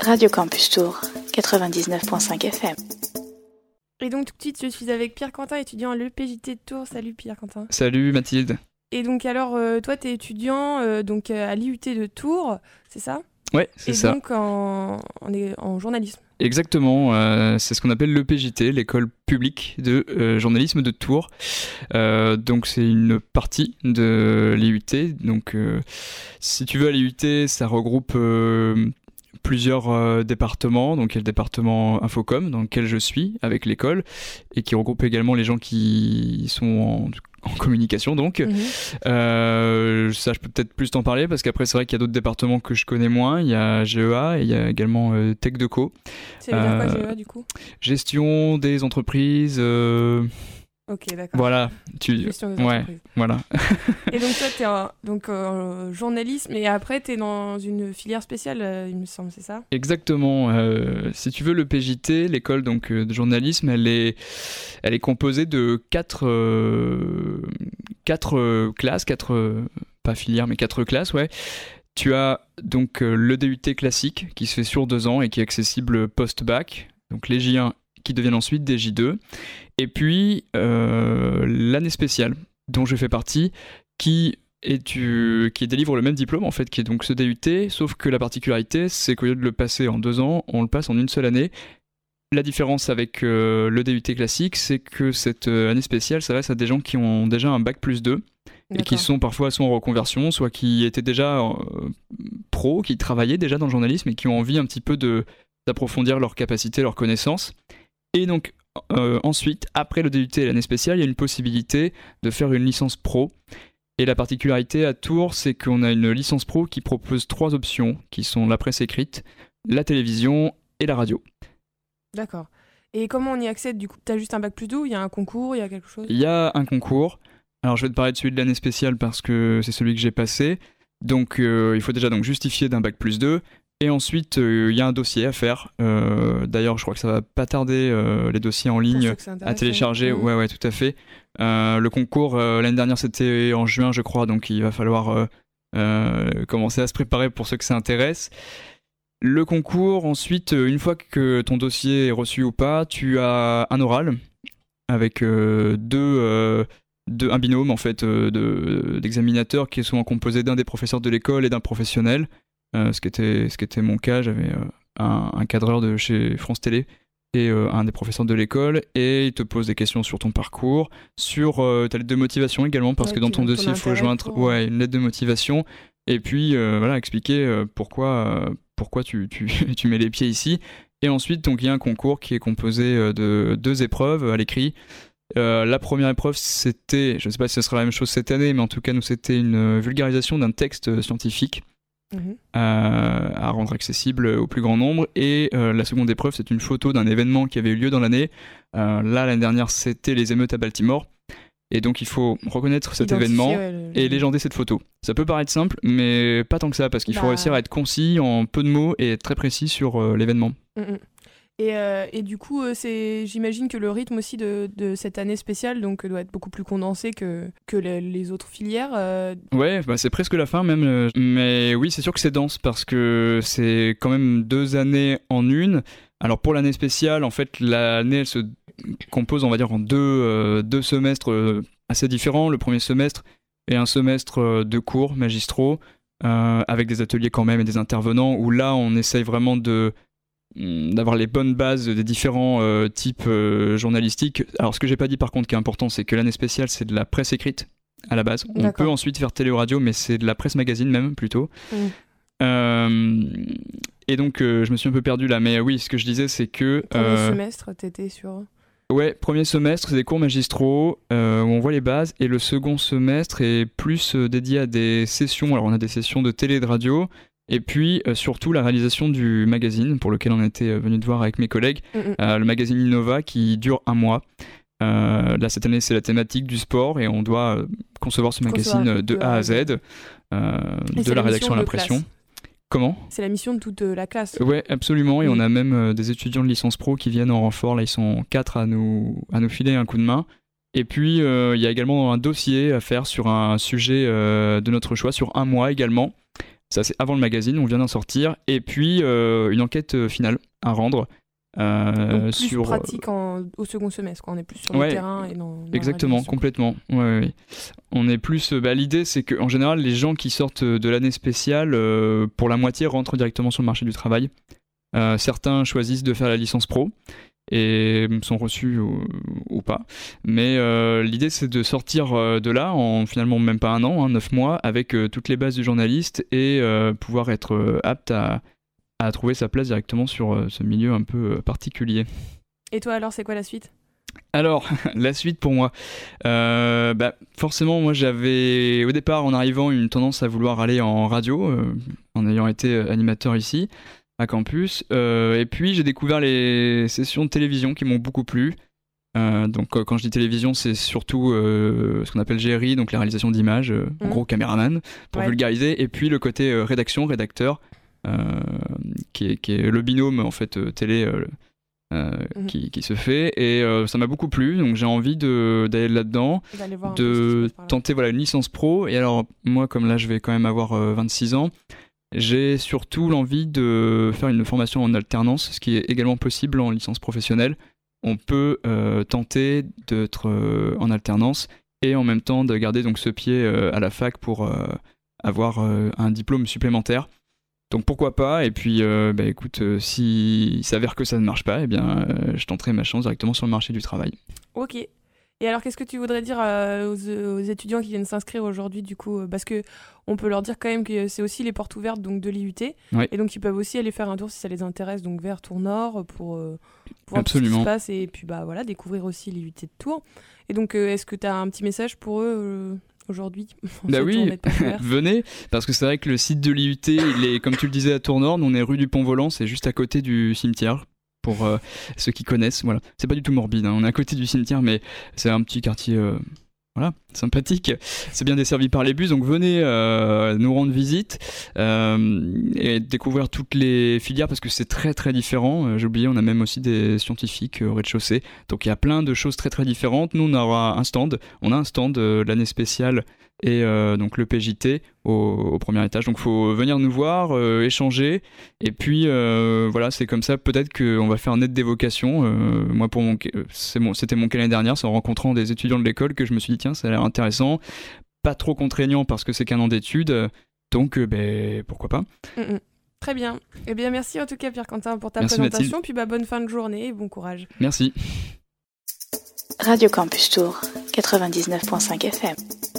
Radio Campus Tour, 99.5 FM. Et donc tout de suite, je suis avec Pierre Quentin, étudiant à l'EPJT de Tours. Salut Pierre Quentin. Salut Mathilde. Et donc alors, toi t'es étudiant donc, à l'IUT de Tours, c'est ça ? Ouais, c'est ça. Et donc en journalisme. Exactement, c'est ce qu'on appelle l'EPJT, l'école publique de journalisme de Tours. Donc c'est une partie de l'IUT. Donc si tu veux, à l'IUT, ça regroupe plusieurs départements. Donc il y a le département Infocom dans lequel je suis avec l'école et qui regroupe également les gens qui sont en communication donc. Ça je peux peut-être plus t'en parler parce qu'après c'est vrai qu'il y a d'autres départements que je connais moins. Il y a GEA et il y a également Tech Deco. C'est dire quoi GEA du coup ? Gestion des entreprises. Ok, d'accord. Voilà, Gestion des entreprises. Voilà. Et donc toi t'es en journalisme et après t'es dans une filière spéciale, il me semble, c'est ça ? Exactement. Si tu veux, le PJT, l'école donc de journalisme, elle est composée de quatre classes, pas filières mais 4 classes, ouais. Tu as donc le DUT classique qui se fait sur 2 ans et qui est accessible post-bac, donc les J1 qui deviennent ensuite des J2. Et puis l'année spéciale dont je fais partie qui délivre le même diplôme en fait, qui est donc ce DUT, sauf que la particularité c'est qu'au lieu de le passer en 2 ans, on le passe en une seule année. La différence avec le DUT classique, c'est que cette année spéciale s'adresse à des gens qui ont déjà un bac plus 2 et qui sont parfois soit en reconversion, soit qui étaient déjà pros, qui travaillaient déjà dans le journalisme et qui ont envie un petit peu d'approfondir leurs capacités, leurs connaissances. Et donc ensuite, après le DUT et l'année spéciale, il y a une possibilité de faire une licence pro. Et la particularité à Tours, c'est qu'on a une licence pro qui propose 3 options, qui sont la presse écrite, la télévision et la radio. D'accord. Et comment on y accède du coup ? T'as juste un bac plus 2 ou il y a un concours, il y a quelque chose ? Il y a un concours. Alors je vais te parler de celui de l'année spéciale parce que c'est celui que j'ai passé. Donc il faut déjà donc justifier d'un bac plus 2. Et ensuite, il y a un dossier à faire. D'ailleurs, je crois que ça va pas tarder, les dossiers en ligne à télécharger. Ouais, tout à fait. Le concours, l'année dernière, c'était en juin, je crois. Donc il va falloir commencer à se préparer pour ceux que ça intéresse. Le concours, ensuite, une fois que ton dossier est reçu ou pas, tu as un oral avec un binôme en fait, d'examinateurs qui est souvent composé d'un des professeurs de l'école et d'un professionnel. Ce qui était mon cas, j'avais un cadreur de chez France Télé et un des professeurs de l'école, et il te pose des questions sur ton parcours, sur ta lettre de motivation également, parce que dans ton dossier il faut joindre une lettre de motivation, et puis expliquer pourquoi tu mets les pieds ici. Et ensuite donc il y a un concours qui est composé de 2 épreuves à l'écrit. La première épreuve, c'était, je ne sais pas si ce sera la même chose cette année, mais en tout cas nous c'était une vulgarisation d'un texte scientifique à rendre accessible au plus grand nombre. Et la seconde épreuve, c'est une photo d'un événement qui avait eu lieu dans l'année. L'année dernière, c'était les émeutes à Baltimore. Et donc il faut reconnaître cet événement et légender cette photo. Ça peut paraître simple, mais pas tant que ça, parce qu'il faut réussir à être concis en peu de mots et être très précis sur l'événement. Et du coup, j'imagine que le rythme aussi de cette année spéciale donc, doit être beaucoup plus condensé que les autres filières. Ouais, c'est presque la fin même. Mais oui, c'est sûr que c'est dense parce que c'est quand même 2 années en une. Alors pour l'année spéciale, en fait, l'année elle se compose, on va dire, en 2 semestres assez différents. Le premier semestre est un semestre de cours magistraux avec des ateliers quand même et des intervenants où là, on essaye vraiment d'avoir les bonnes bases des différents types journalistiques. Alors ce que j'ai pas dit par contre qui est important, c'est que l'année spéciale c'est de la presse écrite à la base. On peut ensuite faire télé ou radio, mais c'est de la presse magazine même plutôt. Et donc je me suis un peu perdu là, mais oui, ce que je disais c'est que... Premier semestre, t'étais sur... Ouais, premier semestre, c'est des cours magistraux où on voit les bases, et le second semestre est plus dédié à des sessions. Alors on a des sessions de télé et de radio, et puis surtout la réalisation du magazine pour lequel on était venu te voir avec mes collègues, le magazine Innova qui dure 1 mois. Là cette année c'est la thématique du sport et on doit concevoir ce magazine de A à Z, de la rédaction à l'impression. Comment ? C'est la mission de toute la classe. Ouais, absolument, et on a même des étudiants de licence pro qui viennent en renfort, là ils sont 4 à nous filer un coup de main. Et puis il y a également un dossier à faire sur un sujet de notre choix sur 1 mois également. Ça, c'est avant le magazine, on vient d'en sortir. Et puis, une enquête finale à rendre. Donc plus pratique au second semestre, quoi. On est plus sur le terrain et dans exactement, complètement. Ouais. On est plus. L'idée, c'est qu'en général, les gens qui sortent de l'année spéciale, pour la moitié, rentrent directement sur le marché du travail. Certains choisissent de faire la licence pro et sont reçus ou pas. Mais l'idée, c'est de sortir de là en finalement même pas un an, 9 mois, avec toutes les bases du journaliste et pouvoir être apte à trouver sa place directement sur ce milieu un peu particulier. Et toi alors, c'est quoi la suite ? Alors, la suite pour moi, forcément moi j'avais au départ en arrivant une tendance à vouloir aller en radio, en ayant été animateur ici à campus, et puis j'ai découvert les sessions de télévision qui m'ont beaucoup plu. Donc quand je dis télévision, c'est surtout ce qu'on appelle GRI, donc la réalisation d'images, en gros caméraman pour vulgariser, et puis le côté rédacteur, qui est le binôme en fait télé qui se fait, et ça m'a beaucoup plu, donc j'ai envie d'aller là-dedans, de tenter une licence pro. Et alors moi, comme là je vais quand même avoir 26 ans, j'ai surtout l'envie de faire une formation en alternance, ce qui est également possible en licence professionnelle. On peut tenter d'être en alternance et en même temps de garder donc ce pied à la fac pour avoir un diplôme supplémentaire. Donc pourquoi pas, et puis écoute, s'il s'avère que ça ne marche pas, je tenterai ma chance directement sur le marché du travail. Ok. Et alors qu'est-ce que tu voudrais dire aux étudiants qui viennent s'inscrire aujourd'hui du coup, parce que on peut leur dire quand même que c'est aussi les portes ouvertes donc, de l'IUT, et donc ils peuvent aussi aller faire un tour si ça les intéresse, donc vers Tours Nord pour voir ce qui se passe, et puis découvrir aussi l'IUT de Tours. Et donc est-ce que tu as un petit message pour eux aujourd'hui? Oui, venez, parce que c'est vrai que le site de l'IUT, il est, comme tu le disais, à Tours Nord. On est rue du Pont-Volant, c'est juste à côté du cimetière, pour ceux qui connaissent. Voilà. C'est pas du tout morbide, on est à côté du cimetière, mais c'est un petit quartier sympathique. C'est bien desservi par les bus, donc venez nous rendre visite et découvrir toutes les filières, parce que c'est très très différent. J'ai oublié, on a même aussi des scientifiques au rez-de-chaussée, donc il y a plein de choses très très différentes. Nous on a un stand de l'année spéciale et donc le PJT au premier étage, donc faut venir nous voir, échanger, et puis c'est comme ça peut-être qu'on va faire naître des vocations. Moi c'était mon cas l'année dernière, c'est en rencontrant des étudiants de l'école que je me suis dit tiens, ça a l'air intéressant, pas trop contraignant parce que c'est qu'un an d'études, donc pourquoi pas. Très bien. Eh bien merci en tout cas Pierre-Quentin pour ta présentation, Mathilde. Puis bonne fin de journée et bon courage. Merci. Radio Campus Tours 99.5 FM.